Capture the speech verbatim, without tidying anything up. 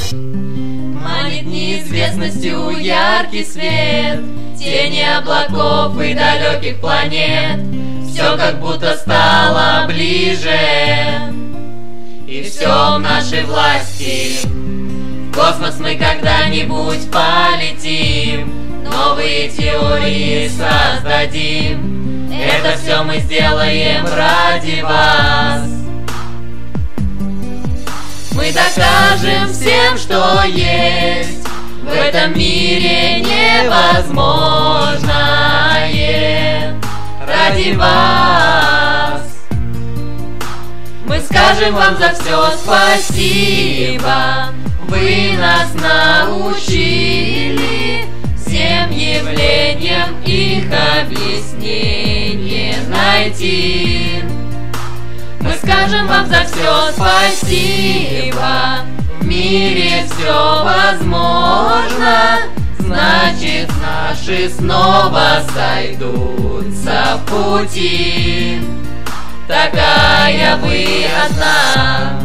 Манит неизвестностью яркий свет, тени облаков и далеких планет. Все как будто стало ближе, и все в нашей власти. В космос мы когда-нибудь полетим, новые теории создадим. Это все мы сделаем ради вас. Мы докажем всем, что есть в этом мире невозможное ради вас. Мы скажем вам за все спасибо. Вы нас научили всем явлениям их объяснение найти. Мы скажем вам за все спасибо. В мире все возможно, значит наши снова сойдутся в пути. Такая вы одна.